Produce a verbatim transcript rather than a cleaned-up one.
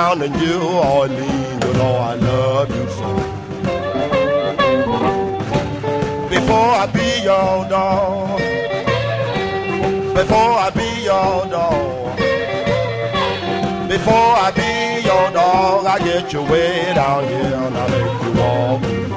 down in New Orleans, you know I love you so. Before I be your dog, before I be your dog, before I be your dog, I get you way down here and I make you walk.